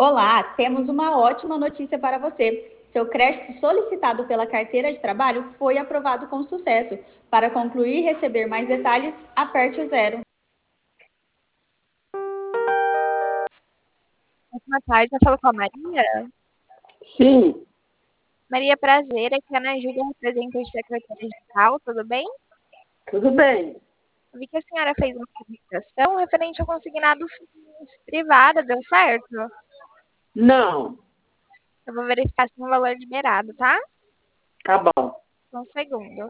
Olá, temos uma ótima notícia para você. Seu crédito solicitado pela carteira de trabalho foi aprovado com sucesso. Para concluir e receber mais detalhes, aperte o zero. Boa tarde, eu falo com a Maria. Sim, Maria, prazer, aqui é a Ana Júlia, representante da carteira digital, tudo bem? tudo bem. Eu vi que a senhora fez uma solicitação referente ao consignado privada, deu certo? Não, Eu vou verificar se tem um valor liberado, tá? tá bom. Só um segundo.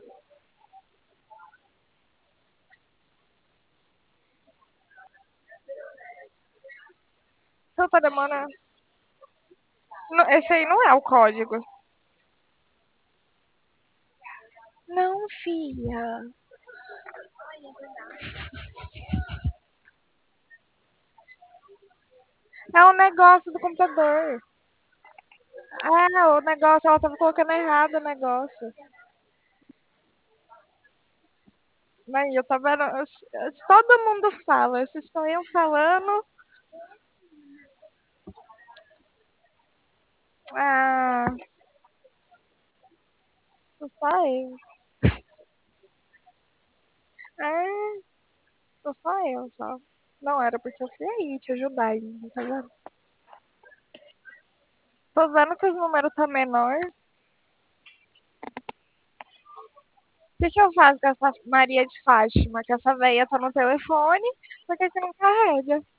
Desculpa, demora. Esse aí não é o código. Não, filha. É o negócio do computador. É, o negócio, ela tava colocando errado o negócio. Mas eu tava. Todo mundo fala, vocês estão eu falando. Ah, só eu. É, só eu, só. Não era porque eu fui aí te ajudar ainda, tá vendo? Tô vendo que os números tá menor. O que eu faço com essa Maria de Fátima? Que essa veia tá no telefone, por que que não carrega?